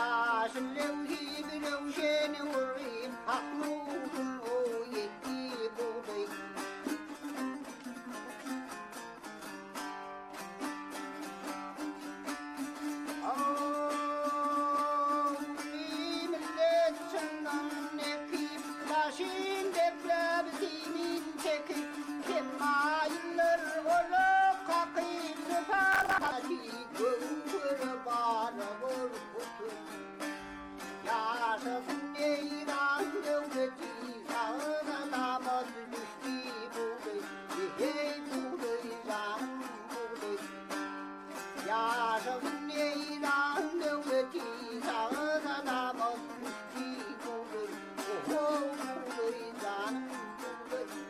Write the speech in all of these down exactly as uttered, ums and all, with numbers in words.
شلوهي بلوشين وريم حقلوهم ويجيبوا بي أولي ملت شنن نكيب لاشين دبلاب زينين تكيب كما يلر ولقا قيب فرحتي قوة بارغر يا شفني ران دولتي سانا نامد مشتي بولي يهي بولي ران بولي يا شفني ران دولتي سانا نامد مشتي بولي وهو بولي ران بولي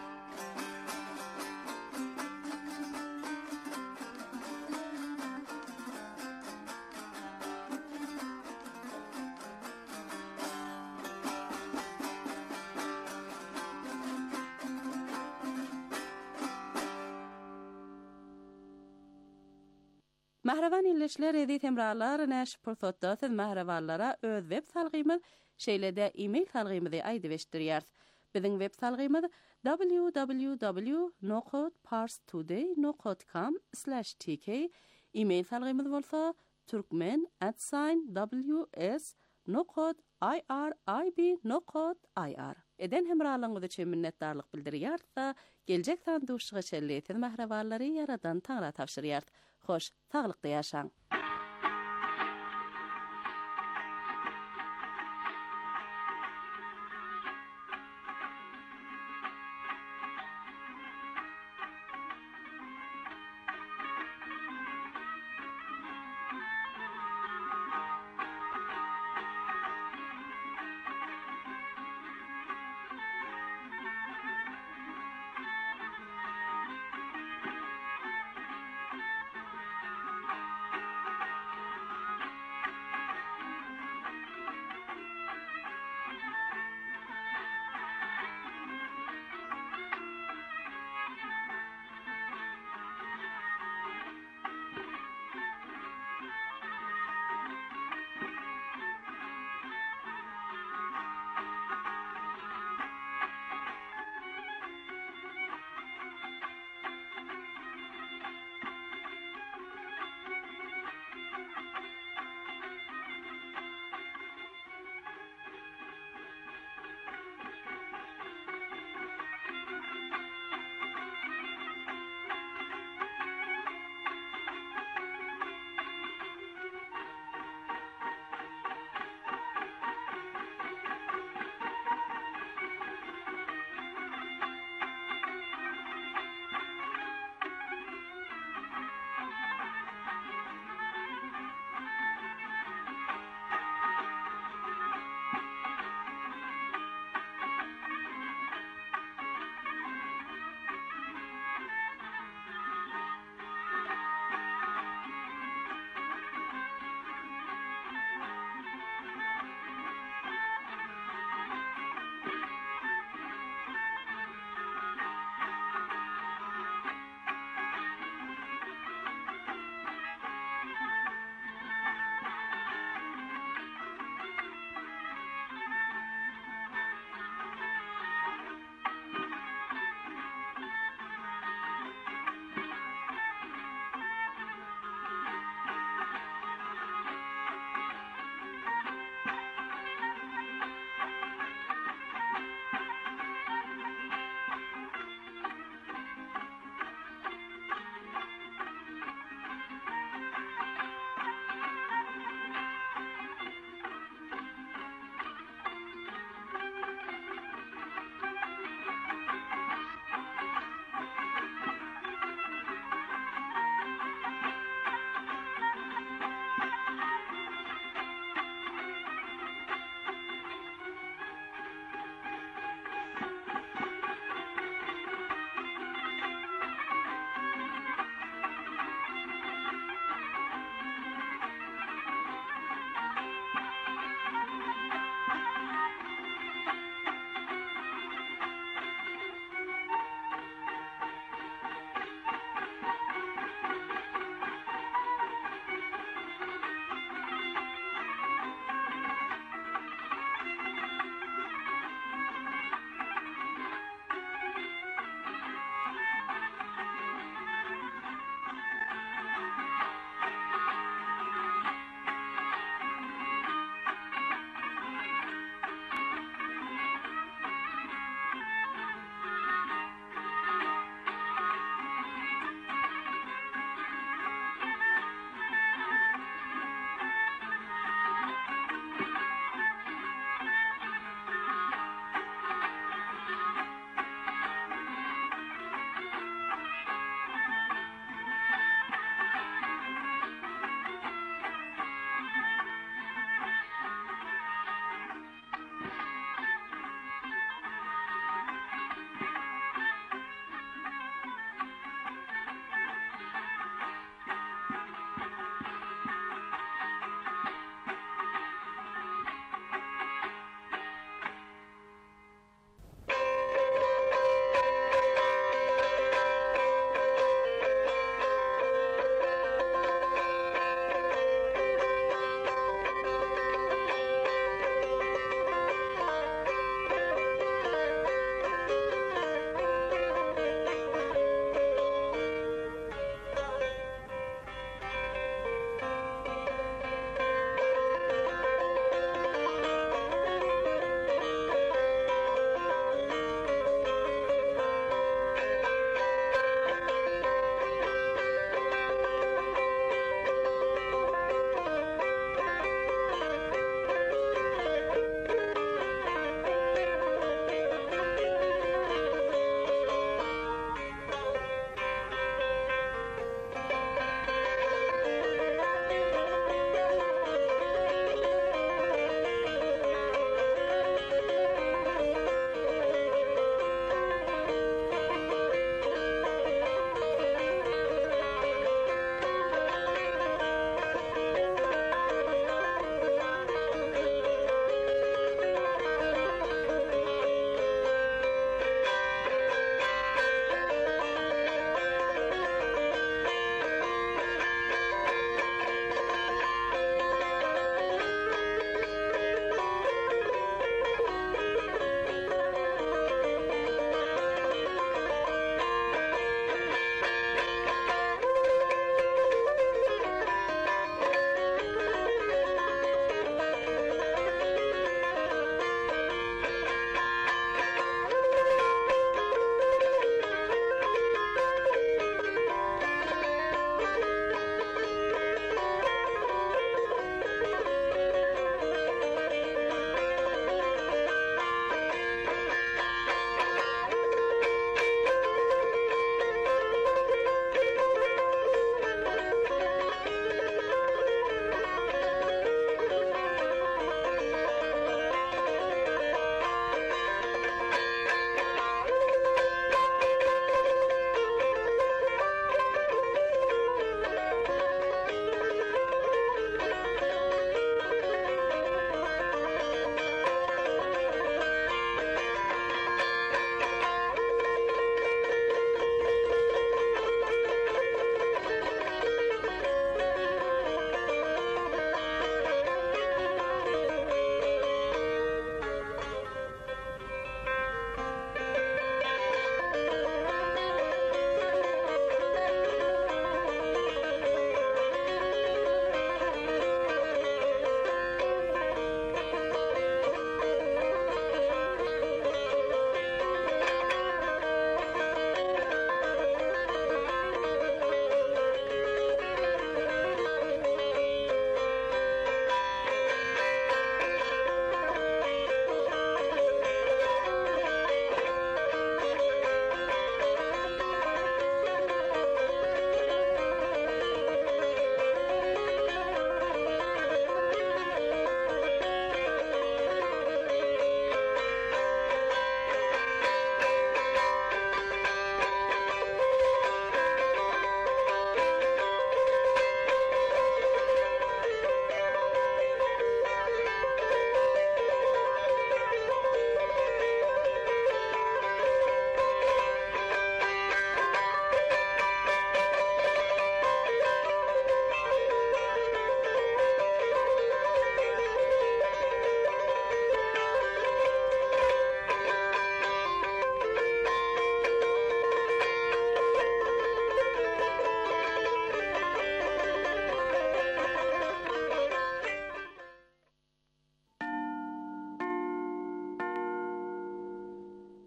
Mahravan illeşler edi temralar näş purfatda siz mahravanlara öz web salgymyz şeýlede e-mail salgymyzy aýdyp eşdirýär. Biziň web salgymyz w w w nokta parstoday nokta com slash t k. E-mail salgymyz bolsa turkmen at w s nokta i r i b nokta i r. Eden hemralygyňyz üçin minnetdarlyk bildirýär-da, geljek sanduşyga çelleýän mahrawanlary yaradan taňra tapşyrýar. Hoş, sağlıkda yaşaň.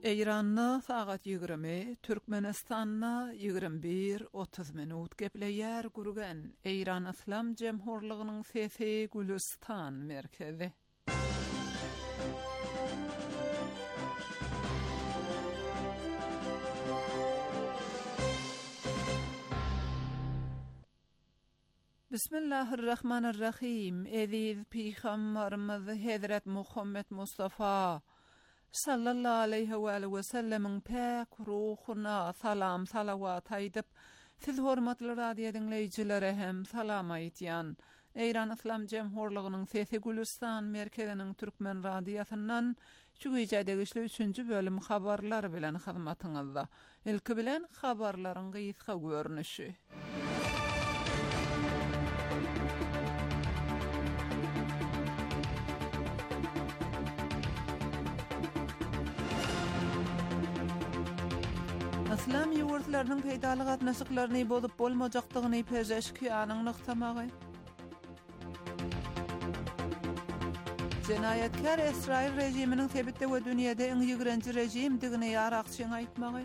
Eýranna sagat ýigirmi, Türkmenistanna ýigirmi bir otuz minut gepleýär gurgen Eýran Islam Jemhurlygynyň sesi Gülistan merkezi. Bismillahirrahmanirrahim. Eziz Peygamberimiz Hazret Muhammed Mustafa sallallahu aleyhi ve sellem'in pek ruhuna salam salavat aýdyp, siz hormatly radio dinleýijilere hem salam aýtýan. Eýran Islam Jemhurlygynyň sesi Gülistan merkeziniň türkmen radiosundan şu gecedegi üçünçü bölüm habarlar bilen hyzmatyňyzda. Ilki bilen habarlaryň gysga görnüşi. İslam ýurtlarynyň peýdalyk gatnaşyklaryny bolup bolmajakdygyny peşeşkiýanyň nykdamagy. Jenaýatkar Israil rejiminiň sebitde we dünýede iň ýigrenji rejimdigini ýarakçyň aýtmagy.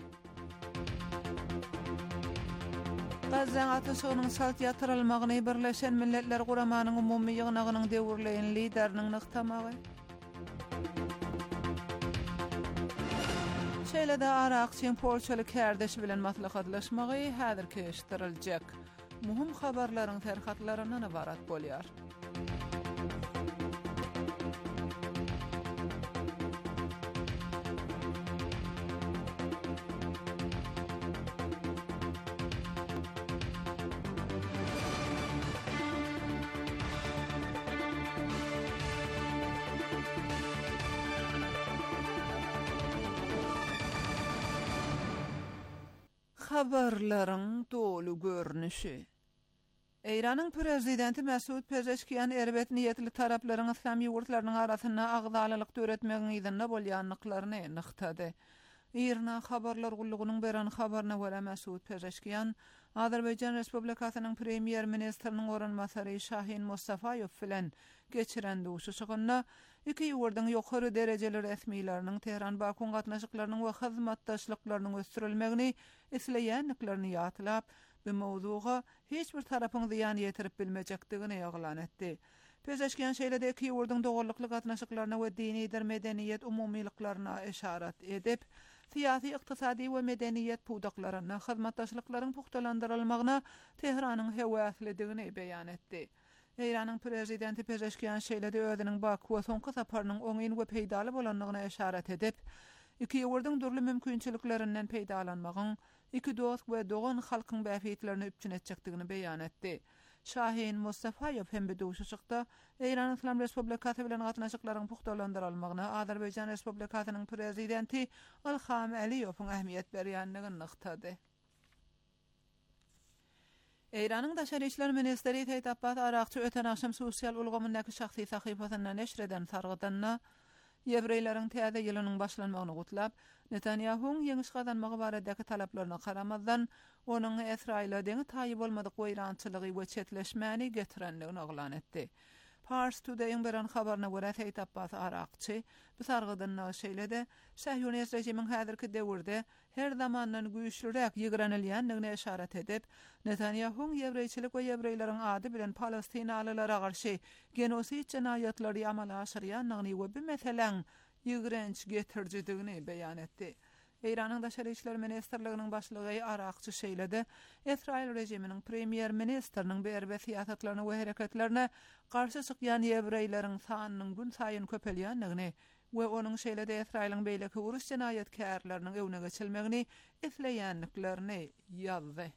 Gazza atyşygynyň salt ýatyrylmagyny Birleşen Milletler Guramanyň umumy ýygnagynyň döwürleýän lideriniň nykdamagy. Şeýle-de Arakçyň Polşaly kärdeşi bilen maslahatlaşmagy häzirki eşitdiriljek. Muhim habarlaryň terhatlaryna ibarat bolýar. Habarlaryň dolu görnüşi. Eýranyň prezidenti Mesut Pezeşkiýan erbet niýetli taraplaryň İslam ýurtlarynyň arasyna agdalylyk töretmegiň ýygyna bolýanlyklaryny nyktady. Irna habarlar gullugynyň beran habaryna görä Mesut Pezeşkiýan Azerbaýjan Respublikasynyň premier ministriniň oranmasary Şahin Mustafaýew bilen geçiren duşuşygyna iki ýurdyň ýokary derejeli resmiýetleriniň Tehran Baku gatnaşyklarynyň we hyzmatdaşlyklarynyň ösdürilmegini isleýänliklaryny ýatlap, bu mowzuga hiç bir tarapyň ziýan ýetirip bilmejekdigini ýaglan etdi. Pezeşkiýan şeýle-de iki ýurdyň dogurlykly gatnaşyklaryna we dini dermedeniýet umumylyklaryna eşarat edip, siyasi, iqtisadi we medeniýet pudaklaryna hyzmatdaşlyklaryň puhtalandyrylmagyna Tehranyň hewaslidigini beýan etdi. Eýranyň prezidenti Pezeşkiýan şeýle-de özüniň Baku we soňky saparynyň oňyn we peýdaly bolanlygyna eşarat edip, iki ýurdyň durly mümkinçiliklerinden peýdalanmagyň, iki dost we dogan halkyň bäfitlerini üpçün etjekdigini beýan etdi. Şahin Mustafaýew hem bu duşuşykda Eýran Islam Respublikasy bilen gatnaşyklaryň puhtalandyrylmagyna Azerbaýjan Respublikasynyň prezidenti Ilham Aliýewiň ähmiýet berýänligini nyktady. Eýranyň daşary işler ministeri Seyit Abbas Arakçy öten akşam sosial ulgamyndaky şahsy sahypasyndan neşreden sargydanna Ýewreýleriň täze ýylynyň başlanmagyny gutlap, Netanyahuň ýeňiş gazanmagy baradäki talaplaryna garamazdan onuň Israil'e deňi taýyp bolmadyk goýrançylygy we çetleşmäni getirenligini oglan etdi. Pars Today'ın beran habaryna görä Seyit Abbas Arakçy bu sargydanna şeýle-de Sahyonist rejimiň häzirki döwürde her zamandan güýçlürek ýigrenilýänligine eşarat edip, Netanyahuň ýewreýçilik we ýewreýleriň ady bilen Palestinalylara garşy genosit jenaýatlary amala aşyrýanlygyny we bu meseleň ýigrenç getirjidigini beýan etdi. Eýranyň daşary işler ministrliginiň başlygy Arakçy şeýle-de Israil rejiminiň premier ministriniň berbe siýasatlaryna we hereketlerine garşy çykýan ýewreýleriň sanynyň gün saýyn köpelýänligini we onuň şeýle-de Israiliň beýleki urus jenaýatkarlarynyň öwne geçilmegini isleýänliklerini ýazdy.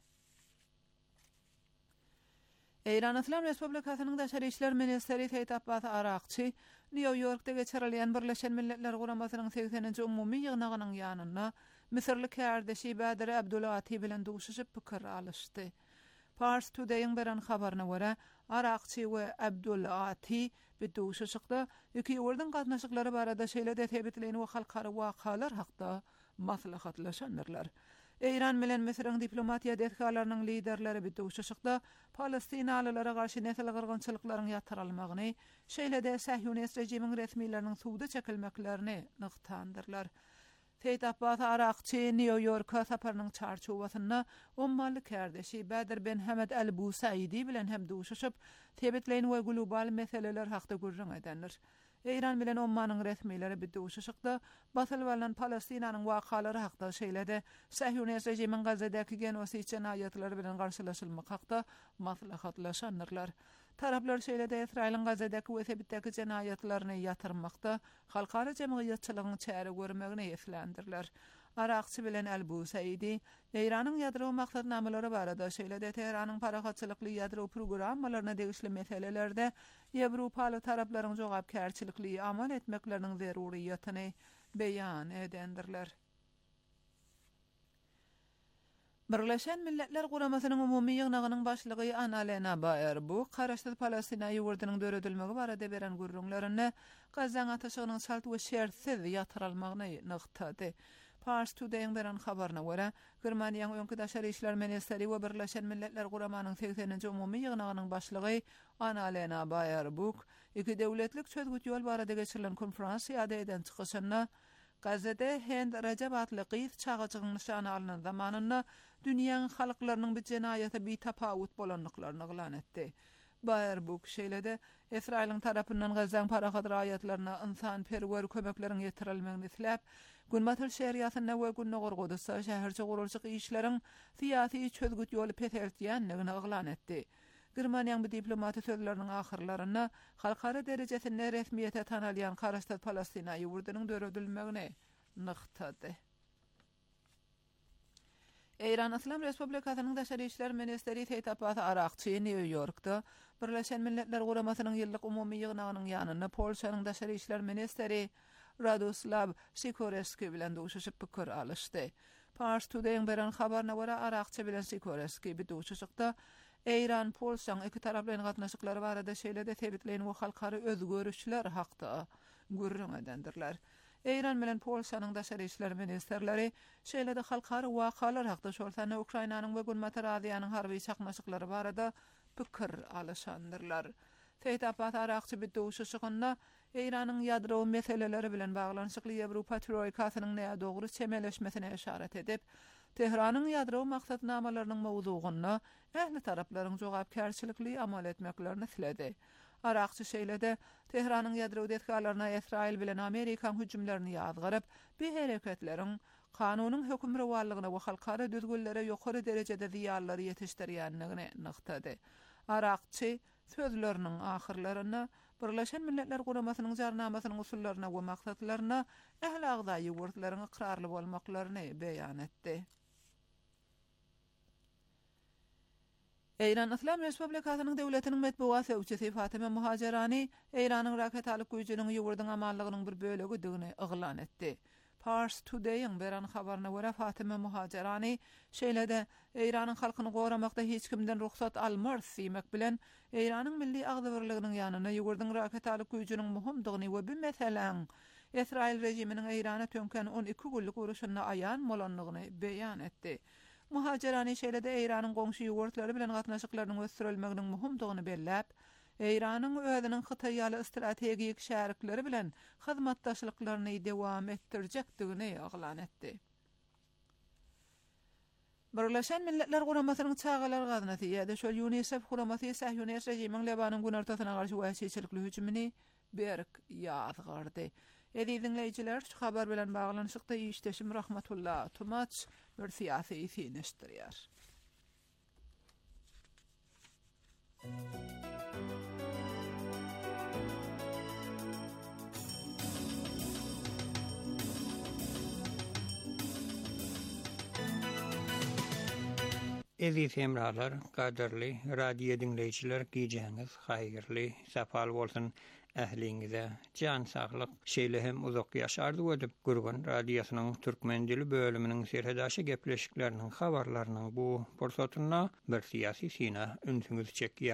Eýran Islam Respublikasynyň daşary işler ministeri Seyit Abbas Arakçy New York'ta geçirilýän Birleşen Milletler Guramasynyň seksenenji umumy ýygnagynyň ýanyna Misirli kärdeşi Badir Abdulati bilen duşuşyp pikir alışdy. Pars Today'ın beran habaryna görä Arakçy we Abdulati bu duşuşykda iki ýurdyň gatnaşyklary barada şeýle-de tebitleni we halkary wakalar hakda maslahatlaşanlar. Eýran bilen Misiriň diplomatiýa detgalarynyň liderleri bu duşuşykda Palestinalylara garşy nesel gyrgynçylyklaryň ýatyrylmagyny, şeýle-de Sahyonist rejimiň resmiýetleriniň suwda çekilmeklerini nyktandyrlar. Teytapat Araqçı New York'a saparının çarçuwasynda ummaly kärdeşi Badir ben Hamed el-Busaidi bilen hem duşuşyp tebetleýän we global meseleler hakda gurrun edenler. Eýran bilen Ommanyň resmileri bir duşuşykda batyl bolan Palestinanyň wakalary hakda şeýlede Sahyonist rejimiň Gazadäki genosid jenaýatlary bilen garşylaşylmak hakda maslahatlaşanlar. Taraplar şeýlede Israýlyň Gazadäki we Sebitdäki jenaýatlaryny ýatyrmakda halkara jemgyýetçiligiň çäre görmegine ýetlendirler. Araqçı bilen el-Busaidi Eýranyň ýadro maksatnamalary barada şeýlede Teheranyň parahatçylykly ýadro programmalaryna degişli meselelerde Ýewropaly taraplaryň jogapkärçilikli amal etmekleriniň zeruriýatyny beýan edendirler. Birleşen Milletler Guramasynyň umumy ýygnagynyň başlygy Annalena Baer bu garaşdy Palestina ýurdunyň döredilmegi barada beren gurrunlaryny Gazan ataşygynyň şart we şertsiz ýatyrylmagyny nykdady. Pars Today'ın beren habarına göre, Germaniýanyň öňkü daşary işler ministeri we Birleşen Milletler Guramanyň sekseninji umumy ýygnagynyň başlygy Annalena Baer bu iki döwletlik çözgüt ýol barada geçirilen konferans ýa-da eden çykyşyna Gazada Hind Rajab adly gyýyt çağıjygyň nişany alynan zamanynda dünýäniň halklarynyň bir jenaýata bir tapawut bolanlyklaryny ýylan etdi. Bayer bu şeýlede Israýlyň tarapyndan Gazan parahat raýatlaryna insan perwer kömekleriň ýetirilmegini isläp, günbatyl şeriýatyna we günne gorgodysa şäherçi gurulşyk işleriň syýasy çözgüt ýoly peseltýänligini ýylan etdi. Germaniýanyň bu diplomaty sözleriniň ahyrlaryna halkara derejesinde resmiýete tanalýan garaşdy Palestina ýurdunyň döredilmegini nykdady. Eýran Islam Respublikasynyň daşary işler ministeri Teytapat Araqçy New York'da Birleşen Milletler Guramasynyň ýyllyk umumy ýygnagynyň ýanyna Polşanyň daşary işler ministeri Radoslav Sikorski bilen duşuşyp pikir alışdy. Pars Today'ın beren habarına göre Araqçy bilen Sikorski bir duşuşykda Eýran Polşanyň iki taraplyň gatnaşyklary barada şeýlede tebitleýän we halkary özgörüşler hakda gurrun edendirler. Eýran bilen Polşanyň daşary işler ministerleri şeýlede halkary wakalar hakda şolsany Ukrainanyň we Günbaty Raziýanyň harby çakmaşyklary barada pikir alışandyrlar. Teytapat Araqçy bir duşuşygynda Eýranyň ýadro meseleleri bilen baglanyşykly Ýewropa troýkasynyň näme dogry çemeleşmesine işaret edip, Teheranyň ýadro maksatnamalarynyň mowzugyny ähli taraplaryň jogapkärçilikli amal etmeklerini siledi. Araqçy şeýlede Teheranyň ýadro detgalaryna Israýl bilen Amerikan hüjümlerini ýazgyryp, bu hereketleriň kanunyň hökümrewalygyna we halkara düzgünlere ýokary derejede ziýanlary ýetişdirýänligini nykdady. Araqçy sözleriniň ahyrlaryna Birleşen Milletler Guramasynyň jarnamasynyň usullaryna we maksatlaryna ähli agdaý ýurtlaryň ikrarly bolmaklaryny beýan etdi. Eýran Islam Respublikasynyň döwletiniň medbuat sowçysy Fatima Muhajerani Eýranyň raket alyp güýjüniň ýurduň amallygynyň bir bölegi digini yglan etdi. Pars Today'ın beren habarına göre Fatima Muhajerani şeýlede Eýranyň halkyny goramakda hiç kimden ruhsat almar diýmek bilen Eýranyň milli agdawrliginiň ýanyna ýurduň raket alyp güýjüniň muhimdygyny we bu meseleň Israýl rejiminiň Eýrana tönken on iki günlük uruşyna aýan bolanlygyny beýan etdi. Muhajerani şeýlede Eýranyň goňşy ýurtlary bilen gatnaşyklarynyň ösdürilmeginiň muhimdygyny belläp, Eýranyň özüniň Hytaý ýaly strategik şärikleri bilen hyzmatdaşlyklaryny dewam etdirjekdigini ýaglan etdi. Birleşen Milletler Guramasynyň çağalar gaznaty ýa-da şol UNICEF guramasy Sahyonist rejimiň Lebanyň günartasyna garşy wäçiçilikli hüjümini berk ýazgardy. Edi dinleyijiler, şu habar bilen baglanyşykda işdeşim Rahmatullah Tumaç bir siyasi finişdirýär. Eziz hemralar, kaderli radio dinleyijiler, giýjeňiz haýyrly, sapal bolsun ähliňize, jan saglyk, şeýle hem uzak ýaşardy ödüp, Gurban radiosynyň türkmen dili bölüminiň serhedaşy gepleşikleriniň habarlarynyň bu porsatyna bir siyasi sina ünsüňiz çekýäryn.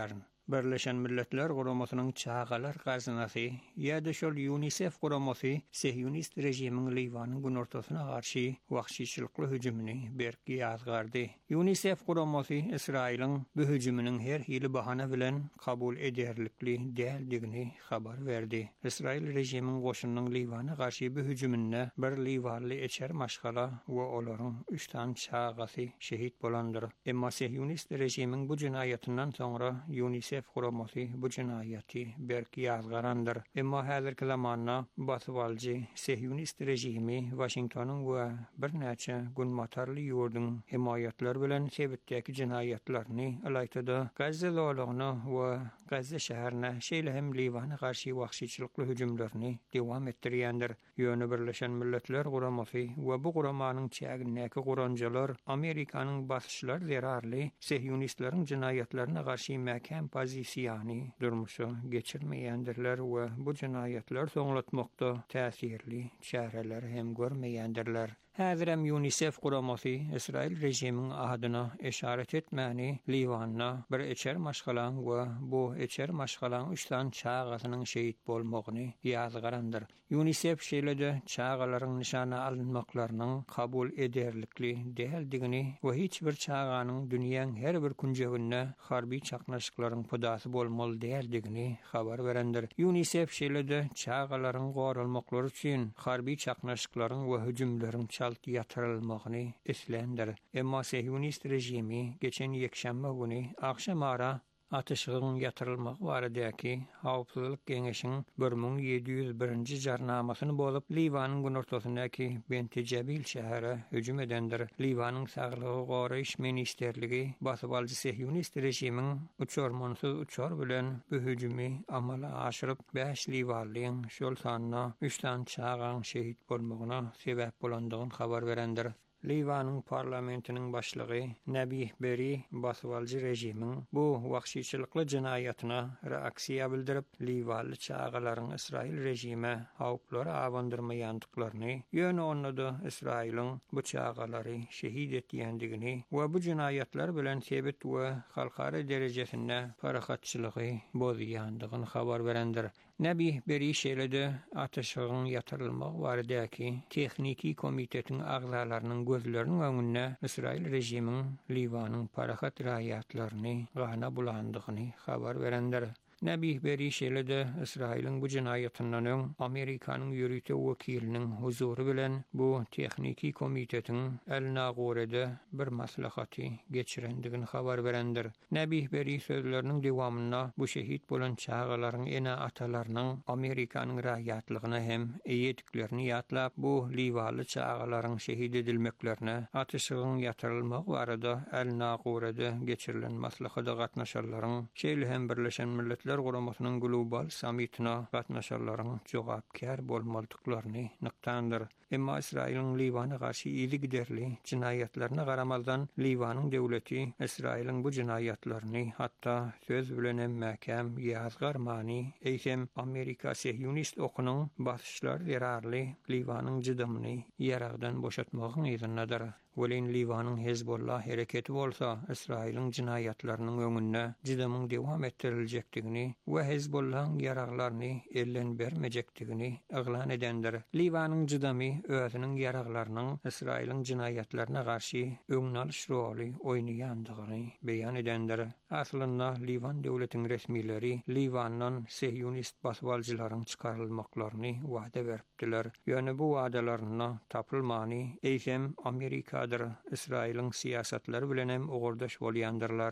Birleşen Milletler Guramasının çağalar gazanası ya da şol UNICEF guraması Sehyonist rejimin Livanın gün ortasına karşı vahşiçilikli hücumunu berki yazgardı. UNICEF guraması İsrail'in bu hücumunun her hili bahane bilen kabul ederlikli değildigini haber verdi. İsrail rejimin qoşununun Livan'a karşı bu hücumunna bir Livanlı eçer maşgala ve oların üçten çağası şehit bolandır. Emma Sehyonist rejimin bu cinayetinden sonra UNICEF guraması bu cinayeti berki yazgarandır. Emma hazırki zamanna basıvalcı Sehyonist rejimi Washington'un ve bir neçe gün matarlı yurdun himayetler bilen sebepteki cinayetlerini alaytada Gazze zolağına ve Gazze şehrine şeyle hem Livan'a karşı vahşiçilikli hücumlarını devam ettiriyendir. Yönü Birleşen Milletler Guraması ve bu guramanın çägindäki guranjalar Amerikanın basışlar zerarlı Sehyonistlerin cinayetlerine karşı mäkem pozisiýany durmuşy geçirmeýändirler we bu cinayetler soňlatmakda täsirli çäreler hem görmeýändirler. Häzirem UNICEF guramasy İsrail rejiminin adyna eşaret etmäni Livanna bir eçer maşgalan we bu eçer maşgalan üçten çağasynyň şehit bolmagyny ýazgarandyr. UNICEF şeýlede çağalaryň nişana alınmaklarynyň kabul ederlikli däldigini we hiç bir çağanyň dünýäň her bir kunjeginde harby çaknaşyklaryň podasy bolmaly däldigini habar berendir. UNICEF şeýlede çağalaryň goralmaklary üçin harby çaknaşyklaryň we hüjumlaryň çalt yatırılmagyny islendir. Emma Sehyonist rejimi geçen yekşembe günü akşam ara ateşgin yatırılmak baradaky Hawpsuzlyk Geňeşiniň bir ming ýedi ýüz birinji jarnamasyny bolup Liwanyň gün ortasyndaky Bentijabil şäherine hüjum edendir. Liwanyň saglygy goraýyş ministerligi basybalcı Sehyonist rejimiň uçurmansyz uçar bilen bu hüjumy amala aşyryp beş Liwanlyň şol sanyna üçten çağan şehit bolmagyna sebäp bolandygyny habar berendir. Liwanyň parlamentiniň başlygy Nabih Berri basybalcı rejimiň bu wagşyçylykly jinayatyna reaksiýa bildirip Liwanly çağalaryň Israil rejime hawplara awandyrmaýandyklaryny, ýöne onlarda Israiliň bu çağalary şehit etýändigini we bu jinayatlar bilen sebit we halkara derejesinde parahatçylygy bozýandygyny habar berendir. Nabih Berri şeýlede ateşgin yatırılmak baradaky Texniki komitetiň agzalarynyň gözleriniň öňünde Israil rejimiň Liwanyň parahat raýatlaryny gana bulandygyny habar berendir. Nabih Berri şeýlede Israiliň bu jinayetyndan öň Amerikanyň ýürüte wekiliniň huzuru bilen bu Texniki komitetiň el-Nagorede bir maslahaty geçirendigini habar berendir. Nabih Berri sözleriniň dewamynda bu şehit bolan çağalaryň ene atalarynyň Amerikanyň raýatlygyna hem eýetliklerini ýatlap bu Liwanly çağalaryň şehit edilmeklerine ateşgin yatırylmak barada el-Nagorede geçirilen maslahata gatnaşanlaryň şeýle hem Birleşen Milletler Guramasının global sammitine gatnaşanlaryň jogapkär bolmalyklaryny nyktandyr. Emma İsrail'in Liwan'a karşı iyili giderli cinayetlerine garamazdan Liwanyň döwleti İsrail'in bu cinayetlerini hatta söz bilen mäkem ýazgarmany eýsem Amerika Sehyonist okunyň basışlar zerarly Liwanyň jydymyny ýaragdan boşatmagyň ýerinadir. Welin Liwanyň Hezbollah hereketi bolsa İsrail'in cinayetleriniň öňünde jydymyň dewam ettiriljekdigini we Hezbollah'ın yaraglaryny ellen bermejekdigini eglan edendir. Liwanyň jydymy özüniň yaraglarynyň İsrail'in cinayetlerine karşı öňnalyş roly oýnaýandygyny beýan edendir. Aslynda Liwan döwletiň resmileri Liwandan Sehyonist basbalcılaryň çykarylmaklaryny wada beripdiler. Ýöne bu wadalaryna tapylmany eýsem Amerika İsrail'in siyasetleri bilen hem ogurdaş bolýandyrlar.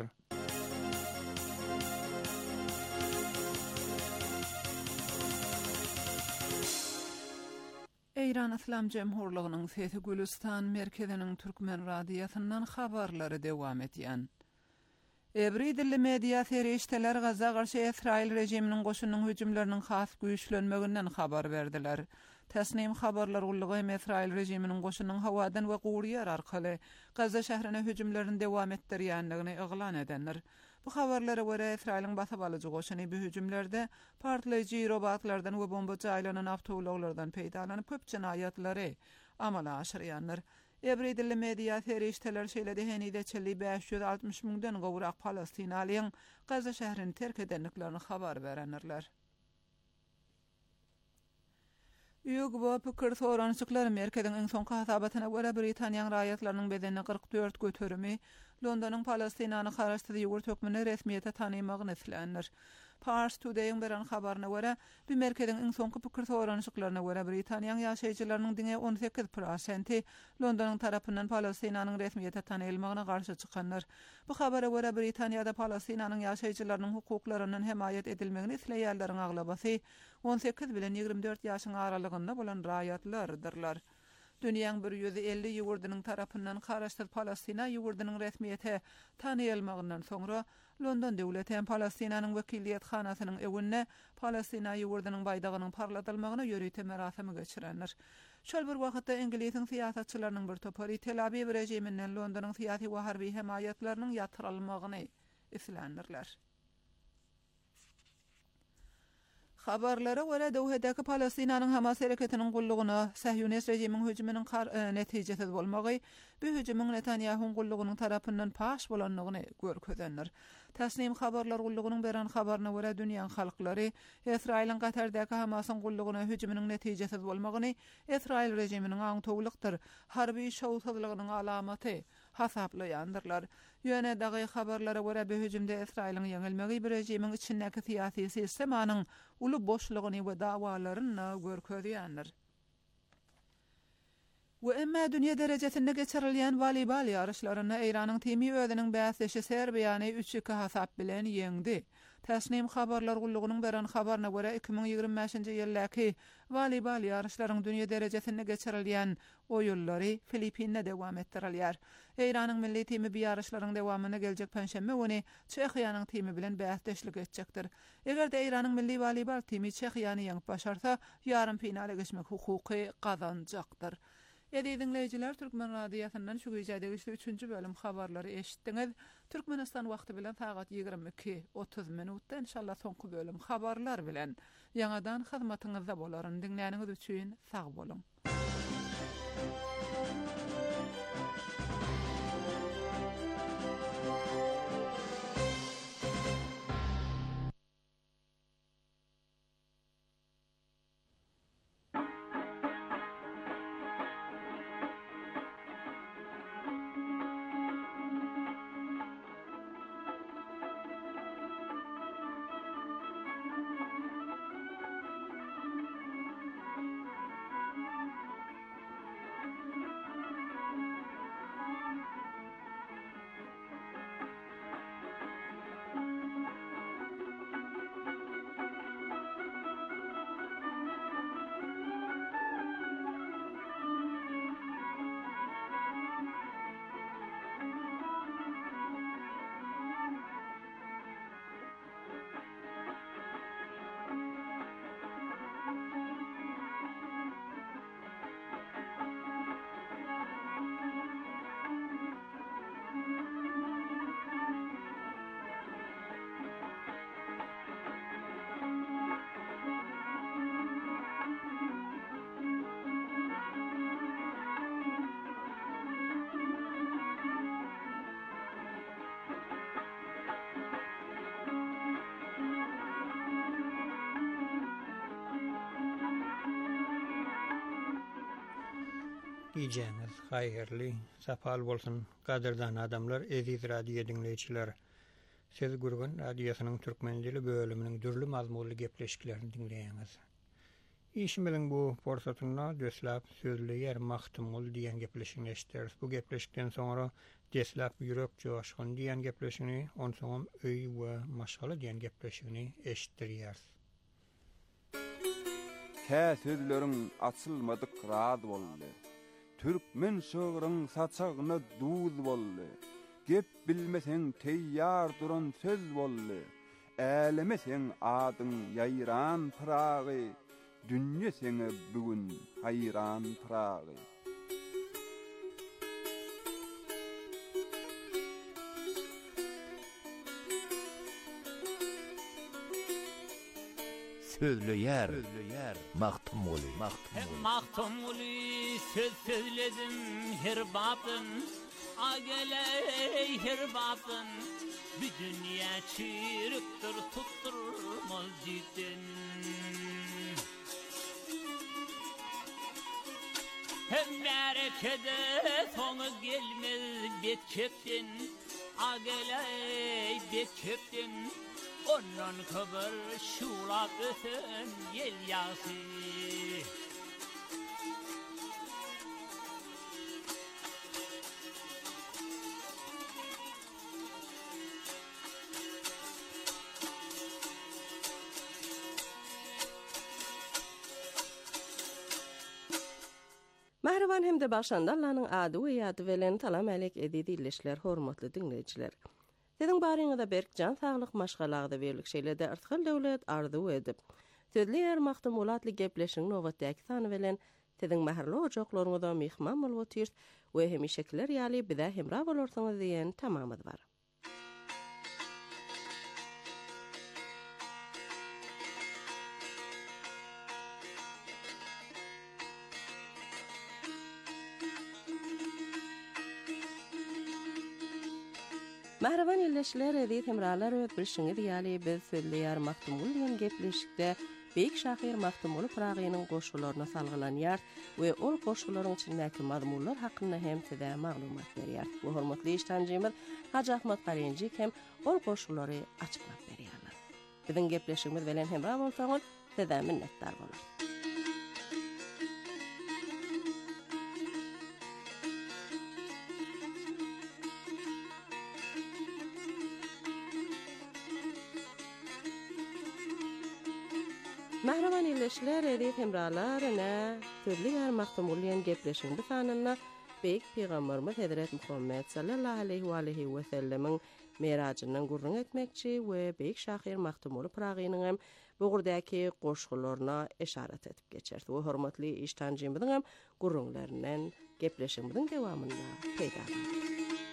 Eýran Islam Jemhurlygynyň Sesi Gülistan merkeziniň türkmen radiýasyndan habarlary dewam etýän. Ebri dilli media serişteler Gaza garşy İsrail rejiminiň goşunyň hüjumlarynyň has güýçlenmeginden habar berdiler. Täsnim habarlar ullugy hem İsrail rejiminiň goşunyň hawadan we gowrýar arkaly Gaza şäherine hüjumlaryny dewam etdirýändigini eglan edenler. Bu habarlara göre İsrail'in basabalyjy goşuny bu hüjumlarda partlaýjy robotlardan we bomba jaýlanan awtologlardan peýdalanyp köp jinayatlary amala aşyrýanlar. Ebri dilli media terişteler şeýle dehenide çelli beş yüz altmış müňden gowrak Palestinalyň Gaza şäherini terk edenliklerini habar berenler. Ýok bu pikir sorançyklar merkezin iň soňky hasabatyna görä Britaniýa raýatlarynyň bedenine kırk dört götürimi Londonyň Palestinany garaşdyry ýugur tökmüni resmiýete tanymagyny islenir. Pars Today'ın beren habaryna görä, bu merkezin iň soňky pikir sorançyklaryna görä Britaniýa ýaşaýjylarynyň diňe on sekiz prosenti Londonyň tarapyndan Palestinanyň resmiýete tanylmagyna garşy çykanlar. Bu habara görä Britaniýada Palestinanyň ýaşaýjylarynyň hukuklarynyň hemaýet edilmegini isleýärleriň aglabasy on sekiz bilen ýigirmi dört ýaşyň aralygynda bolan raýatlardyrlar. Dünýäň bir yüz elli ýurdunyň tarapyndan garaşdyr Palestina ýurdunyň resmiýete tanylmagyndan soňra London döwleti hem Palestinanyň wekiliýet hanasynyň ewine Palestina ýurdunyň baýdagynyň parlatylmagyna ýöreýte merasimy geçirenler. Şol bir wagtda Inglisiň siýasatçylarynyň bir topary Tel Aviv rejiminden Londonyň siýasy we harby hemaýatlarynyň ýatyrylmagyny islendirler. Habarlara görä Dowhadäki Palestinanyň Hamas hereketiniň gullugyna Sahyonist rejimiň hüjüminiň netijesi bolmagy, bu hüjümüň Netanyahuň gullugynyň tarapyndan paş bolanlygyny görkezenler. Täsnim habarlar gullugynyň beren habaryna görä dünýäň halklary Israýlyň Gatardaky Hamasyň gullugyna hüjüminiň netijesi bolmagyny Israýl rejiminiň aňtowlykdyr, harby şowsuzlygynyň alamaty hasaplaýandyrlar. Ýöne dagy habarlara görä bu hüjümde Israýlyň ýeňilmegi bir rejimiň içindäki syýasy sistemanyň uly boşlugyny we dawalaryny görkezýändir. We emma dünýä derejesinde geçirilýän volleyball ýarışlaryna Iranyň temi özüniň bäsleşi Serbiýany üç iki hasap bilen ýeňdi. Täsnim habarlar gullugynyň beren habaryna görä iki ming ýigirmi beşinji ýyldäki volleyball ýarışlaryň dünýä derejesinde geçirilýän oýunlary Filipinde dowam etdirilýär. Iranyň milli temi bu ýarışlaryň dowamyny geljek penşembe güni Çehiýanyň temi bilen bäsleşlik etjekdir. Egerde Iranyň milli volleyball temi Çehiýany ýeňip başarsa, ýarym finale geçmek hukuky gazanjakdyr. Edi dinleyijiler, Türkmen radiosynyň şu güýjädäki üçünji bölüm habarlary eşitdiňiz. Türkmenistan wagty bilen saat ýygrimi iki otuz minutda inşallah soňky bölüm habarlar bilen ýa-dan hyzmatyňyzda bolaryn. Dinläniňiz üçin sag bolun. Gijemiz haýyrly, sapal bolsun, gaderdan adamlar, eziz radio dinleýiçiler. Siz Gurgun radiosynyň türkmen dili bölüminiň dürli mazmunly gepleşiklerini dinleýäňiz. İşim bilen bu forsatyna döslap sözleýär Mahtumul diýen gepleşigini eşitdiriz. Bu gepleşikden soňra deslap ýürek joşgun diýen gepleşigini, onsoň öý we maşgala diýen gepleşigini eşitdirýär. Kä sözleriň açylmadyk rad boldy. Türkmen şöwrüň saçagyna duz boldy. Gep bilmeseň teýýar duran söz boldy. Älemeseň adyň ýaýran pyragy. Dünýe seni bugün hayran pyragy. sözlüyer, sözlüyer, maktum olu, maktum olu. Maktum olu söz söyledim her babın, ageley her babın. Bir dünya çürüktür tutturmaz cidden. Hem merekede sonu gelmez bet çöpten, ageley bet çöpten. Ondan kıvır şulak öten yel yası. Mahrivan hemde başandarlarning ady we ýady bilen talam elek edidi ilişler hormatly dinleýijiler. Sizin baryňyzda Berkjan saglyk maşgalagda berlik şeýlede artgal döwlet arzu edip, sözler mahtumatly gepleşiň nowatdaky sany bilen sizin mahrly ojaklaryňyzda mehman bolýar we hemişekiler ýaly bize hemra bolarsyňyz diýen tamamyz bar. Mahrivan illeşler edip hemralar öp bilşiňi diýäli biz sözleýär maktumul diýen gepleşikde Beýik şahyr maktumul pragynyň goşularyna salgylanýar we ol goşularyň içindäki mazmunlar hakynda hem size maglumat berýär. Bu hormatly iştanjymyz Haji Ahmad Garenjik hem ol goşulary açyklap berýärler. Biziň gepleşigimiz bilen hemra bolsaňyz size minnetdar bolar. Mahrivan illeşler edip hemralar ne türlüýär maktumulyan gepleşiňdi sanyna Beýik Peýgamberimiz Hazrat Muhammed sallallahu aleyhi we alihi we sellemiň merajinyň gurrun etmekçi we Beýik şahyr maktumul pragynyň hem bugurdaky goşgularyna eşaret edip geçer. Bu hormatly iştanjymyzyň hem gurrunlarynyň gepleşigimiň dowamynda peýda bolýar.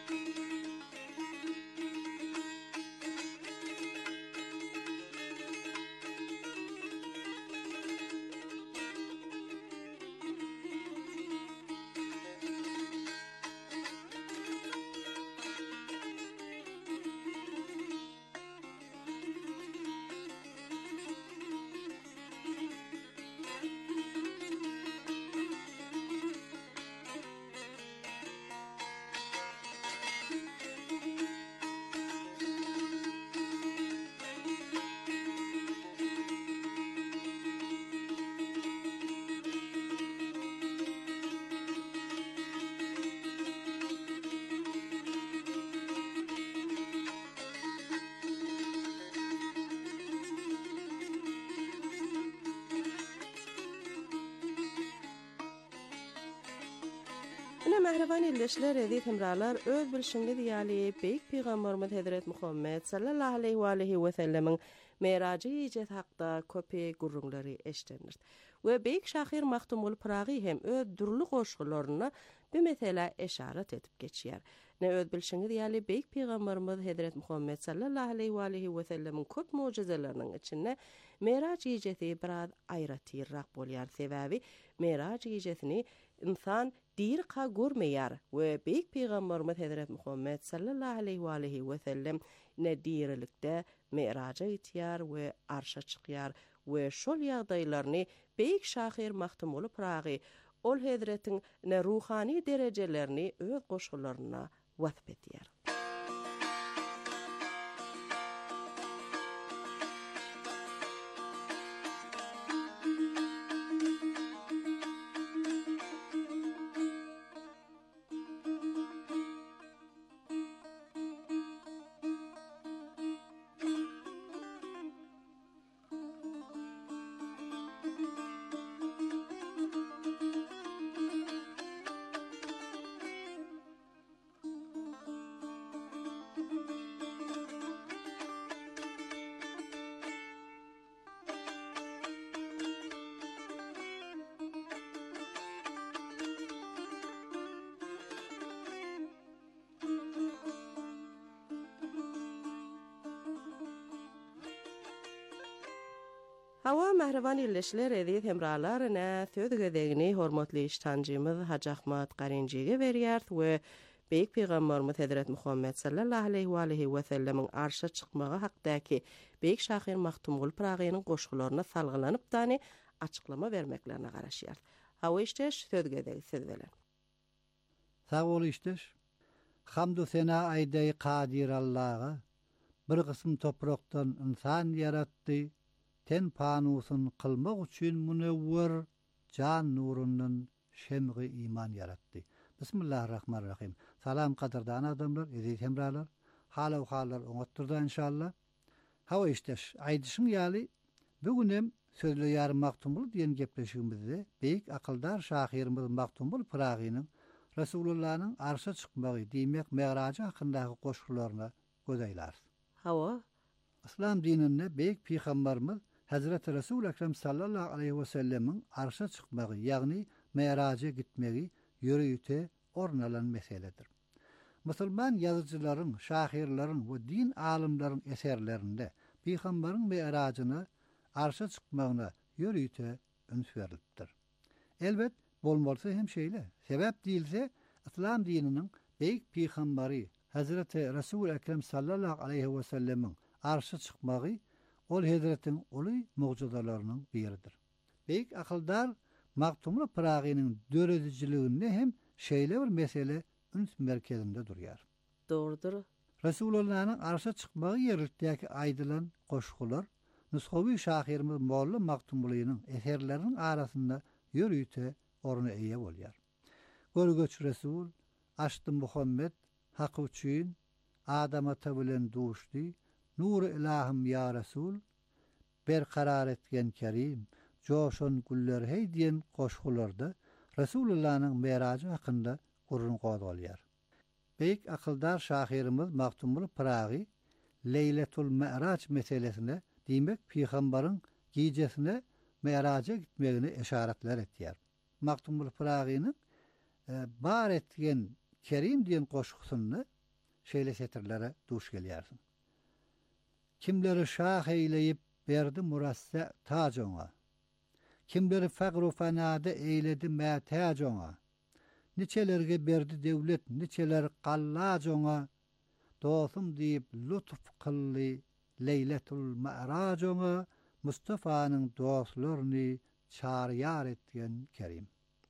Ine Mahrivan illeşler edip hemralar öz bilşiňi diýäli Beýik Peýgamberimiz Hazrat Muhammed sallallahu aleyhi we alihi we sellemiň merajy ýejet hakda köpe gurrunlary eşdenir. We Beýik şahyr maktumul pragy hem öz durly goşgularyna bir mesele eşaret edip geçýär. Ne öz bilşiňi diýäli Beýik Peýgamberimiz Hazrat Muhammed sallallahu aleyhi we alihi we sellemiň köp mucizeleriniň içinde meraj ýejeti biraz aýratyrrak bolýar. Sebäbi meraj ýejetini insan dir ka görmeýär we Beýik Peýgamberimiz Hazrat Muhammed sallallahu aleyhi we alihi we sellem ne dirlikde meraja ýetýär we arşa çykýar we şol ýagdaýlaryny Beýik şahyr maktumul pragy ol Hazretiň ne ruhani derejelerini öz goşgularyna wasp etýär. Hawa mehriban illeşler edip hemralar ne söz gedegini hormatly iştancımız Hacı Ahmet Qarinciga berýär we Beýik Peýgamberimiz Hazrat Muhammed sallallahu aleyhi we alihi we sellemin arşa çykmagy hakdaky beýik şahyr Maktumgul Pragynyň goşgularyna salgylanyp dany açıklama bermeklerine garaşýar. Hawa işteş söz gedegi söz bilen. Sağ ol işteş. Hamdu sena aýdy Qadir Allah'a. Bir kısım topraktan insan yaratdy. Ten panusun kılmak üçin münewwer can nurundan şemgi iman yaratdy. Bismillahirrahmanirrahim. Salam qadardan adamlar, eziz hemralar. Halaw halar oňatdyrda inşallah. Hawa işteş aýdyşyň ýaly bugünem sözleýär Maktumul diýen gepleşigimizde beýik akyldar şahyrymyz Maktumul Pragynyň Resulullah'nyň arşa çykmagy diýmek Meğrajy hakyndaky goşgularyna göz aýlar. Hawa İslam dininde beýik Peýgamberimiz Hazreti Resul Ekrem sallallahu aleyhi ve sellemin arşa çykmagy, ýagny Meğraja gitmegi ýürüýte ornalan meseledir. Musulman ýazyjylaryň, şahyrlaryň we din alimlaryň eserlerinde Peýgamberiň Meğrasyny arşa çykmagyna ýürüýte üns berilipdir. Elbet bolmalsa hem şeýle. Sebäp diýilse, İslam dininiň beýik Peýgamberi Hazreti Resul Ekrem sallallahu aleyhi ve sellemin arşa çykmagy ol Hazretiň uly mucizalarynyň biridir. Beýik akyldar Maktumul Pragynyň döredijiliğinde hem şeýle bir mesele üns merkezinde durýar. Doğrudur. Resulullah'nyň arşa çykmagy ýerlikdäki aýdylan goşgular Nushawy şahyrymyz Molla Maktumul'yň eserleriniň arasynda ýürüýte orny eýe bolýar. Görgüç Resul, Aşdy Muhammed, hak üçin Adama bilen duşdy. Nur ilahim ya Resul, berkarar etgen Kerim, joşun güller hey diýen goşgularda Resulullah'nyň Meğrajy hakynda gurrun gozgalýar. Beýik akyldar şahyrymyz Maktumul Pragy Leyletul Me'raj meselesine diýmek Peýgamberiň gijesine Meğraja gitmegine eşaretler etýär. Maktumul Pragynyň e, bar etgen Kerim diýen goşgusyny şeýle setirlere duş gelýärsiň. Kimleri şah eyleyip berdi murassa tac oňa. Kimleri fagru fanada eyledi mätac oňa. Niçelerge berdi devlet, niçeler qallac oňa. Dostum diýip lutf kılly Leyletul Me'raj oňa Mustafanyň dostlaryny çağırýar etgen Kerim.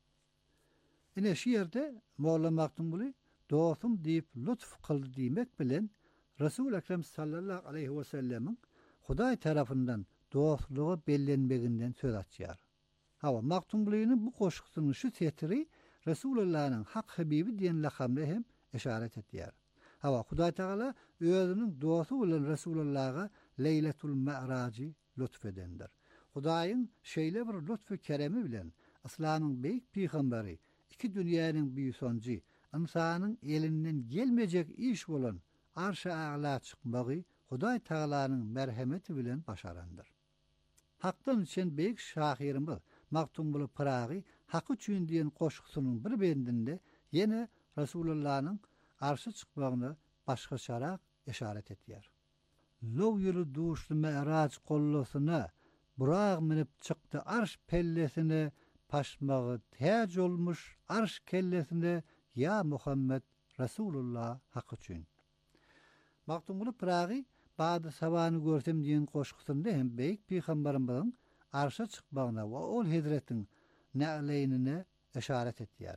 Ine şu ýerde Molla Maktumul dostum diýip lutf kıldy diýmek bilen Resul Ekrem sallallahu aleyhi ve sellemin Hudaý tarapyndan dostlugy bellenmeginden söz açýar. Hawa Maktumbulynyň bu goşgusynyň şu setiri Resulullah'nyň hak habibi diýen lakably hem eşaret etýär. Hawa Hudaý Taala özüniň dostu bilen Resulullah'a Leyletul Me'rajy lütfedendir. Hudaýyň şeýle bir lütfü keremi bilen İslamyň beýik peýgamberi iki dünýäniň büýüsonjy, insanyň elinden gelmejek iş bolan arşa a'la çykmagy Hudaý Taalanyň merhemeti bilen başarandyr. Hakdan üçin beýik şahyrymyz Maktumul Pragy hak üçin diýen goşgusynyň bir bendinde ýene Resulullah'nyň arşa çykmagyna başgaçarak eşaret etýär. Low ýyly duşdy Me'raj gollasyna buraq minip çykdy arş pellesine paşmagy täç olmuş arş kellesine ya Muhammed Resulullah hak üçin. Maktumul Pragy bady sabany görsem diýen goşgusynda hem beýik peýgamberimiň arşa çykmagyna we ol Hazretiň näleýinine eşaret etýär.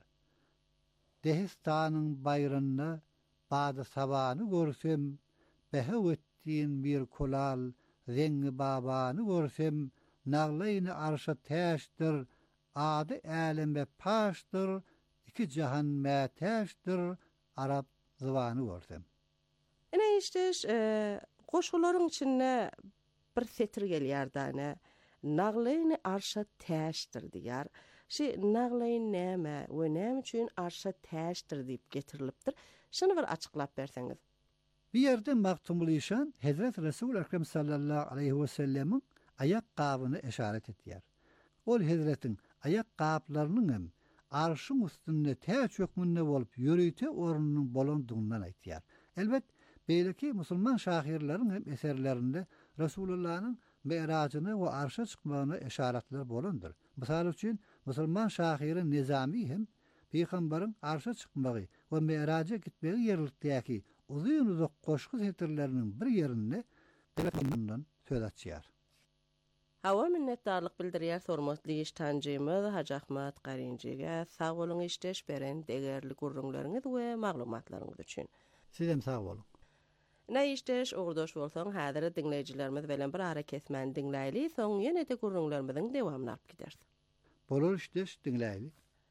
Dehistanyň bayranyna bady sabany görsem behewetdiň bir kolal zeňi babany görsem näleýini arşa täşdir ady älembe paşdyr iki jahan mätäşdir Arap zybany görsem. Ene işteş e, goşgularyň içinde bir setir gelýär dany. Naglaýny arşa täşdir diýär. Şi naglaýyn näme we näme üçin arşa täşdir diýip getirilipdir. Şunu bir açyklap berseňiz. Bir ýerde Maktumul Işan Hazret Resul Ekrem sallallahu aleyhi ve sellemin ayak gabyny eşaret etýär. Ol Hazretiň ayak gaplarynyň hem arşyň üstünde täç hökmünde bolup ýürüýte ornunyň bolandygyny aýtýar. Elbet beýleki musulman şahyrlaryň hem eserlerinde Resulullah'nyň me'racyny we arşa çykmagyna eşaratlar bolandyr. Mysal üçin musulman şahyry Nizami hem Peýgamberiň arşa çykmagy we me'raja gitmegi ýerlikdäki uzun uzak goşgy setirleriniň bir ýerinde telefondan söz açýar. Hawa minnetdarlyk bildirýär hormatly iştancymyz Haji Ahmat Garynjyga sag bolun işdeş beren degerli gurrunlaryňyz we maglumatlaryňyz üçin. Sizem sag bolun. Ne işdeş ogurdoş bolsaň häzir dinleýijilerimiz bilen bir ara kesmän dinläýli, soň ýene de gurrunlarymyzyň dewamyny alyp gidersiz. Bolar işdeş dinläýli.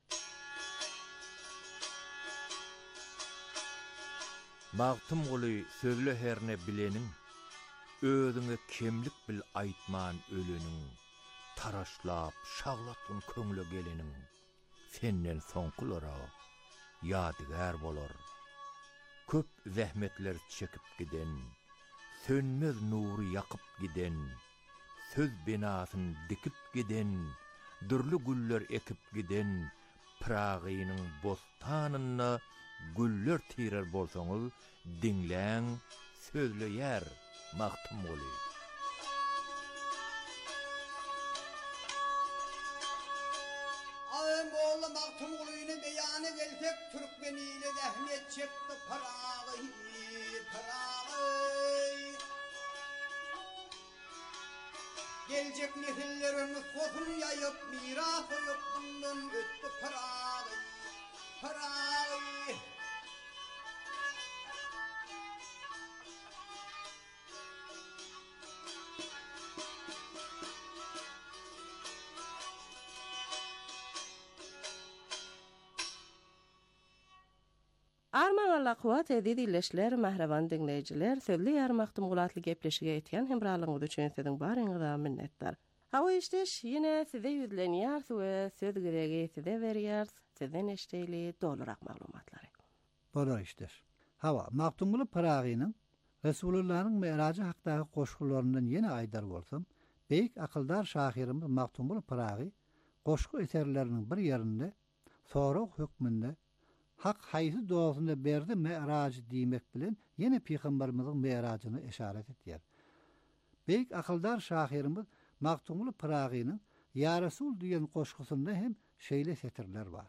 Magtym goly sözlü herne bilenin, özüňe kemlik bil aýtman öleniň, taraşlap şaglatyn köňle geleniň, senden soňkulara ýadygar bolar. Köp zähmetler çekip giden, sönmez nury ýakyp giden, söz binasyn dikip giden, dürli güller ekip giden, Pragynyň bostanyna güller tirer bolsaňyz, dinläň, sözleýär Magtym goly. Ağam oğlu Magtym golyny beýany gelsek türkmeniyle zähmet çekdi Pragy, Pragy. Geljek nesillerini sosun ýaýyp miras ýok bundan ötdi Pragy, Pragy. Arman Allah kuwat edip illeşler, mahravan dinleyijiler, sözli ýarmakdym gulatly gepleşige etýän hemralygyňyz üçin siziň baryňyza minnetdar. Hawa işdeş ýene size ýüzlenýär we söz geregi size berýär, sizden eşdeýli dolurak maglumatlary. Bolar işdeş. Hawa Magtym goly Pragynyň Resulullahyň me'raji hakdaky goşgularyndan ýene aýdar bolsam, beýik akyldar şahyrymyz Magtym goly Pragy goşgu eserleriniň bir ýerinde soraq hökmünde hak haýsy dogusunda berdi me'raji diýmek bilen ýene Peýgamberimiziň me'rajiny eşaret etýär. Beýik akyldar şahyrymyz Magtym goly Pragynyň ýa Rasul diýen goşgusynda hem şeýle setirler bar.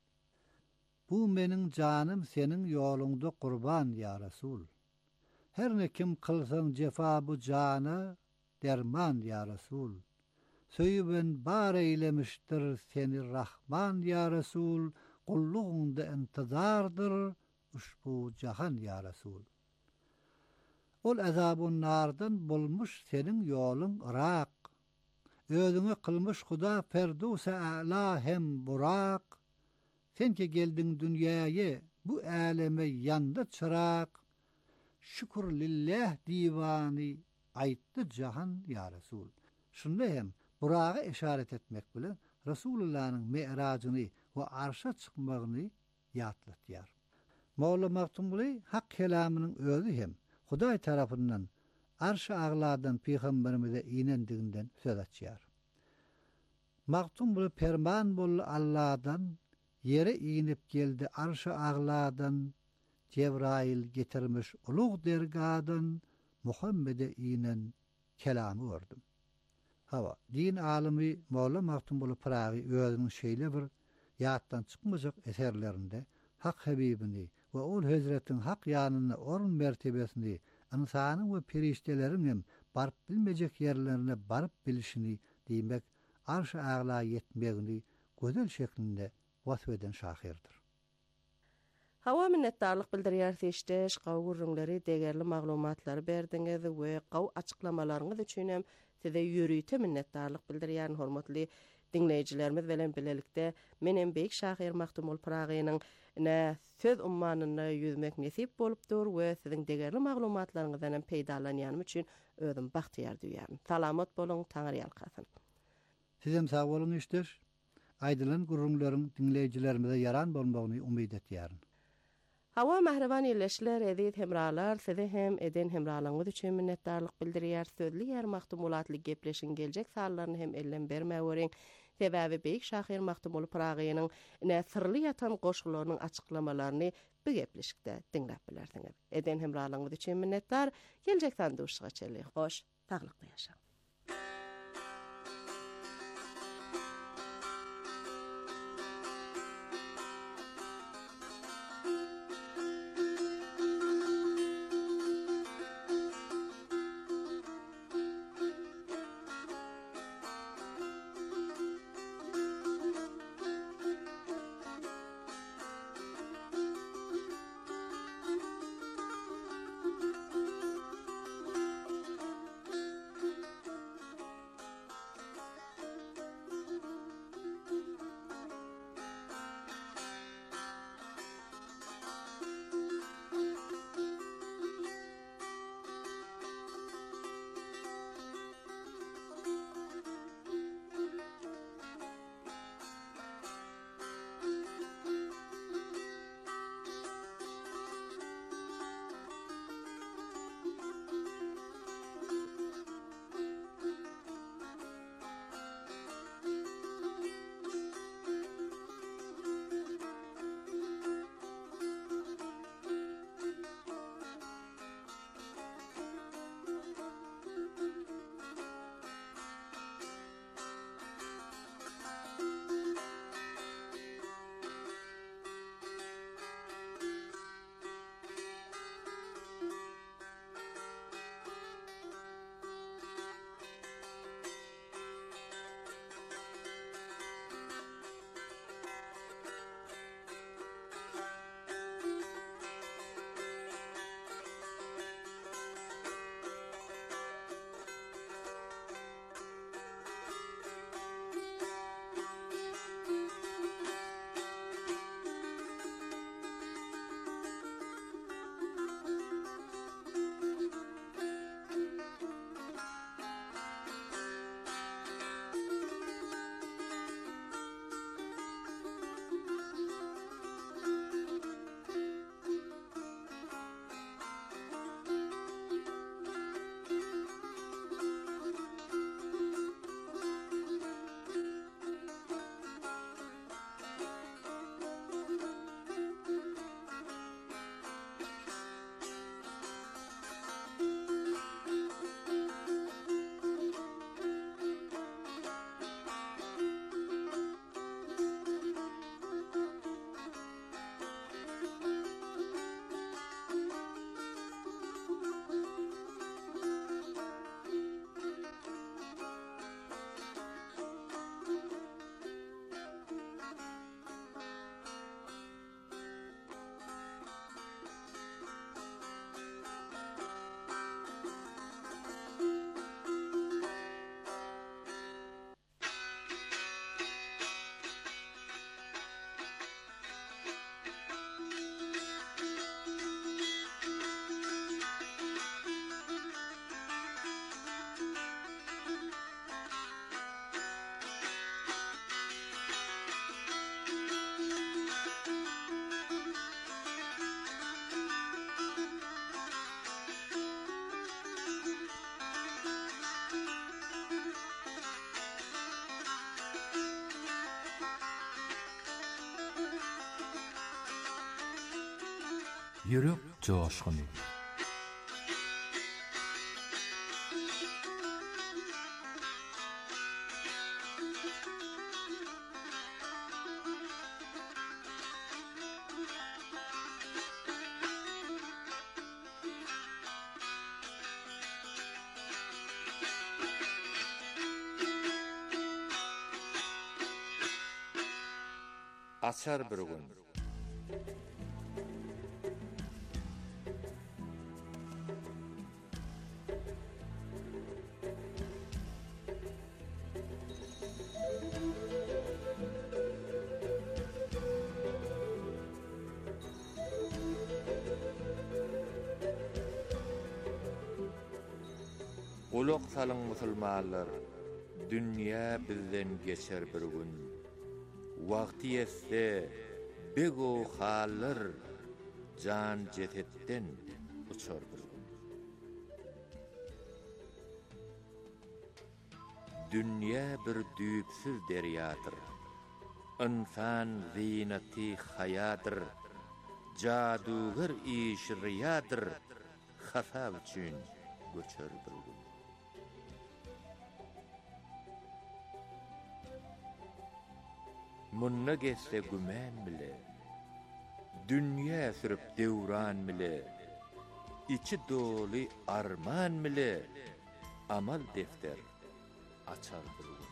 Bu meniň janym seniň ýolunda qurban ýa Rasul. Her ne kim kılsaň cefa bu jana derman ýa Rasul. Söýüben bar eylemişdir seni Rahman ýa Rasul. Kulluğunda intizardır uşbu jahan ya Rasul. Ol azabun nardan bulmuş senin yolun Irak. Özüňe kılmış Huda Ferdus-a a'la hem Burak. Sen ki geldin dünýäye bu aleme yanda çırak. Şükür lillah divani aýtdy jahan ya Rasul. Şunda hem Burak'a eşaret etmek bilen Resulullah'ın me'racyny we arşa çykmagyny ýatlatýar. Mawla Magtym goly hak kelamynyň özü hem Hudaý tarapyndan arşa agladan Peýgamberimize inendiginden söz açýar. Magtym goly perman bol Allahdan yere inip geldi arşa agladan Cebrail getirmiş ulug dergadan Muhammede inen kelamy gördüm. Hawa din alimi Mawla Magtym goly Pragy özüniň şeýle bir ýatdan çykmajak eserlerinde hak habibini we ol Hazretiň hak ýanyna orun mertebesini, insanyň we perişteleriň hem barıp bilmejek ýerlerine barıp bilişini diýmek arşa agla ýetmegini gözel şeklinde wasfeden şahyrdyr. Hawa minnetdarlyk bildirýär işdeş gawurunlary degerli maglumatlary berdiňiz we gaw açyklamalaryňyz üçin hem size ýürüýte minnetdarlyk bildirýän hormatly dinleyijilerimiz bilen bilelikde menen beýik şahyr Magtym goly Pragynyň ne söz ummanyna ýüzmek nesip bolupdyr we siziň degerli maglumatlaryňyzdan hem peýdalanýanym üçin özüm bagtyar duýarym. Salamat bolun, taňyr ýalkasyn. Sizem sag bolun işdeş. Aýdylan gurrunlaryň dinleyijilerimize yaran bolmagyny umyt etýärin. Hawa mahraban ýerleşler edip hemralar size hem eden hemralaryňyz üçin minnetdarlyk bildirýär. Sözli ýer Magtym goly gepleşin geljek sallaryny hem ellen bermäweriň. Sebäbi beýik şahyr Magtym goly Pragynyň ne sirli ýatan goşgularynyň açyklamalaryny bu gepleşikde dinläp bilersiňiz. Eden hemralaryňyz üçin minnetdar. Geljek sanduşyga çeli. Hoş, taglykda ýaşa. yürek coşkun. Açar bir gün. Ulaq salın musulmanlar, dünya bizden geçer bir gün. Wagty etse bego hallar can cetetten uçar bir gün. Dünya bir düýpsiz deryadır. İnsan zinati hayadır. Jadugar iş riyadır. Hasab üçün göçer bir gün. Munna geçse gümen bile, dünya sürüp devran bile, içi dolu arman bile, amal defter açar bir gün.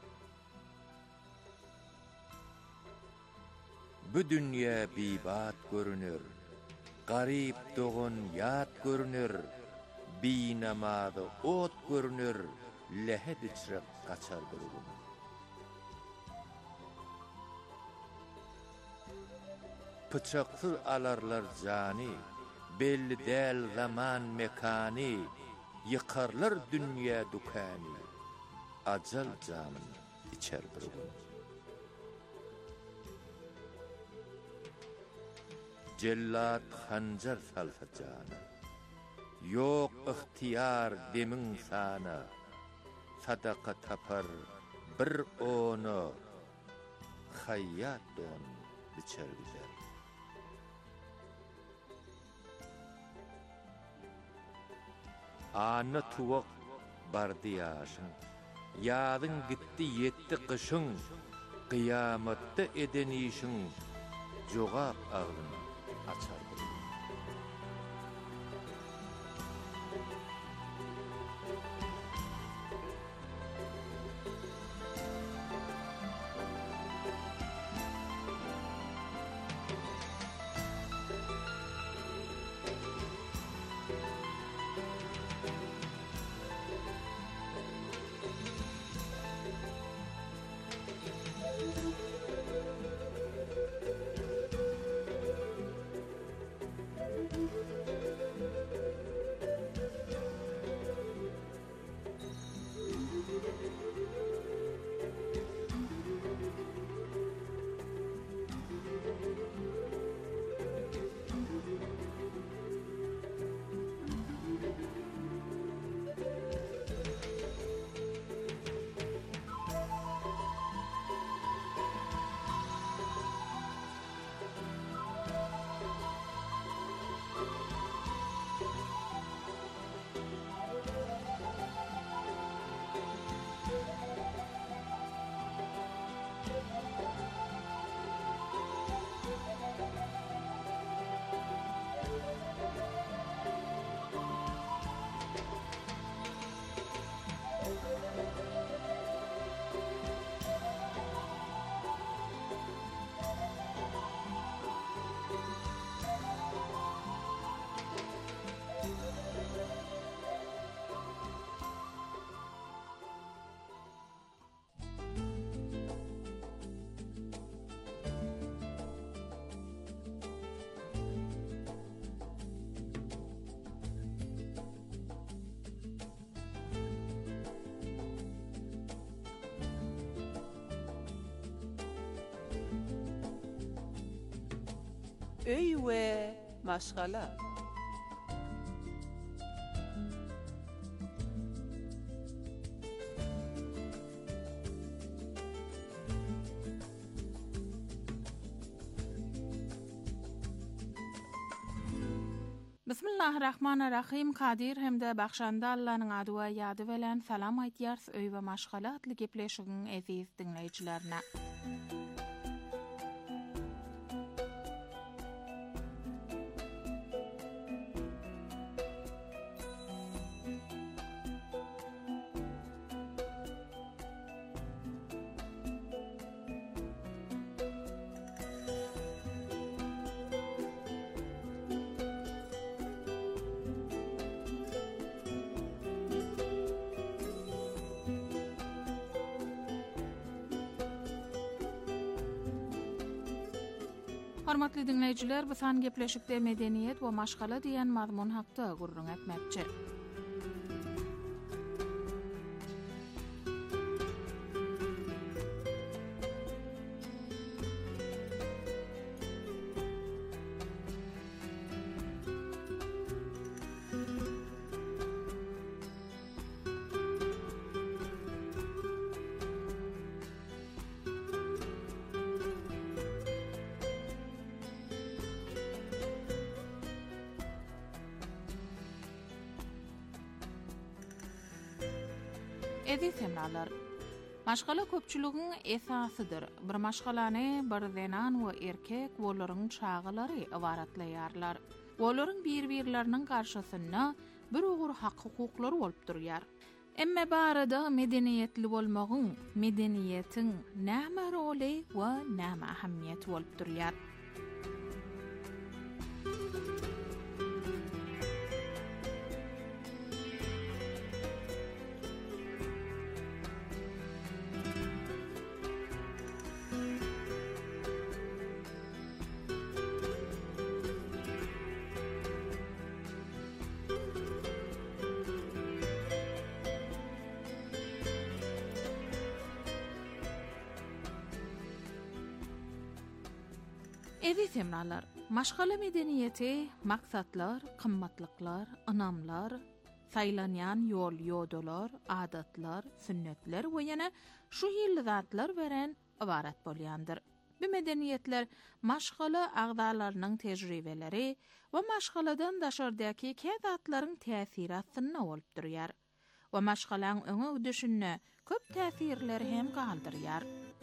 Bu dünya bibat görünür, garip doğun yat görünür, binamadı ot görünür, lehet içrek kaçar bir gün. Pıçaksız alarlar cani, belli del zaman mekani, yıkarlar dünya dükani, acal camın içer bir gün. Cellat hancar salsa cana, yok ihtiyar demin sana, sadaka tapar bir onu, hayyat don biçer bizer. Anı tuvak bardı yaşın, yadın gitti yetti kışın, kıyamatta edenişin, jogap ağzını açar bir gün. Öy we maşgala. Bismillahirrahmanirrahim. Kadir hemde baxşanda Allah'ın adı we ýady bilen salam aýtýars öý we maşgalatly gepleşigiň eziz dinleýijilerine. Hormatly dinleýijiler, bu san gepleşikde medeniýet we maşgala diýen mazmun hakda gurrun etmekçi. Ezi semralar. Maşgala köpçüligiň esasydyr. Bir maşgalany bir zenan we erkek olaryň çağılary ibaratlaýarlar. Olaryň bir-birleriniň garşysyna bir ogur hak hukuklary bolup durýar. Emme barada medeniýetli bolmagyň, medeniýetiň näme roly we näme ähmiýeti bolup durýar. Ezi semralar, maşgala medeniýeti, maksatlar, kymmatlyklar, anamlar, saýlanýan ýol ýodalar, adatlar, sünnetler we ýene şu hil zatlar beren ibarat bolýandyr. Bu medeniýetler maşgala agdalarynyň tejribeleri we maşgaladan daşardaky käzatlaryň täsiri astyna bolup durýar. We maşgalaň öňe ödüşine köp täsirleri hem galdyrýar.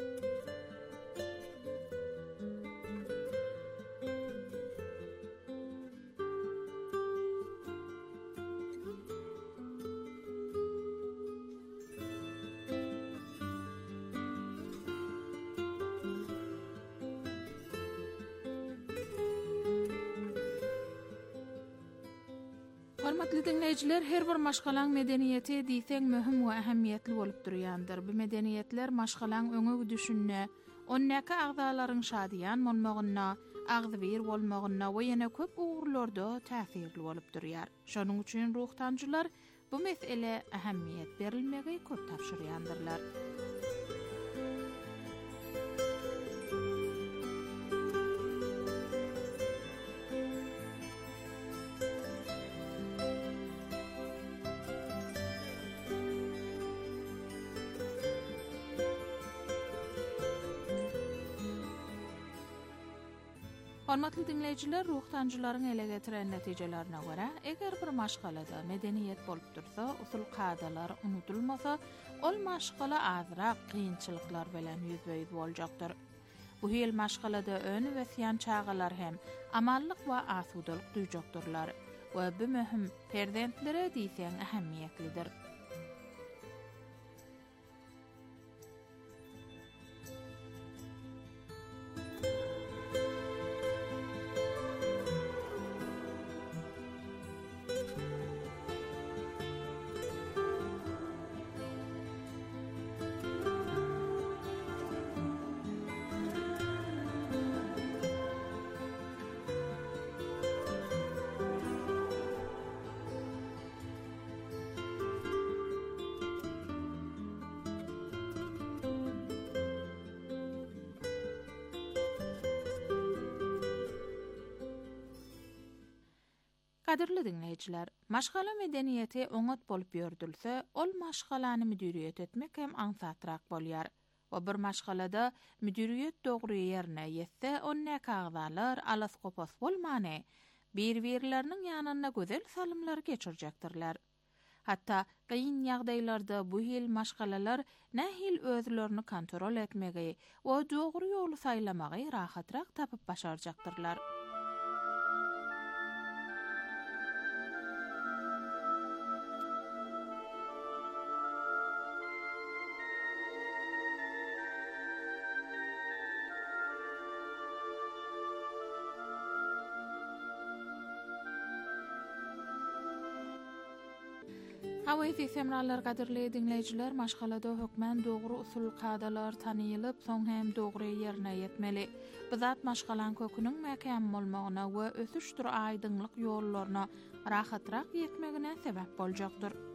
Hormatly dinleýijiler, her bir maşgalaň medeniýeti diýseň möhüm we ähmiýetli bolup durýandyr. Bu medeniýetler maşgalaň öňe düşünne, onnäki agdalaryň şadyan bolmagyna, agzybir bolmagyna we ýene köp ugurlarda täsirli bolup durýar. Şonuň üçin ruhtanjylar bu mesele ähmiýet berilmegi köp tapşyrýandyrlar. Hormatly dinleýijiler, ruhtanjylaryň ele getiren netijelerine görä, eger bir maşgalada medeniýet bolup dursa, usul kadalar unutulmasa, ol maşgala azrak kynçylyklar bilen ýüzbeýiz boljakdyr. Bu hil maşgalada öňe we siýan çağalar hem amallyk we asudalyk duýjaktyrlar we bu möhüm perdentlere diýseň ähmiýetlidir. Kadirli dinleýijiler, maşgala medeniýeti oňat bolup ýördülse, ol maşgalany müdiriýet etmek hem ansatrak bolýar. O bir maşgalada müdiriýet dogry ýerine ýetse, onnäki agdalar alas gopas bolmany, bir-birlerinin yanına gözel salımlar geçirjekdirler. Hatta kıyın ýagdaýlarda bu hil maşgalalar nähil özlerini kontrol etmegi we dogry ýoly saýlamagy rahatrak tapyp başarjaktyrlar. Hawaii semralar gadirli dinleyijiler maşgalada hökmen dogry usul kadalar tanylyp soň hem dogry ýerine ýetmeli. Bizat maşgalan köküniň mäkäm bolmagyna we ösüşdir aýdyňlyk ýollaryna rahatrak ýetmegine sebäp boljakdyr.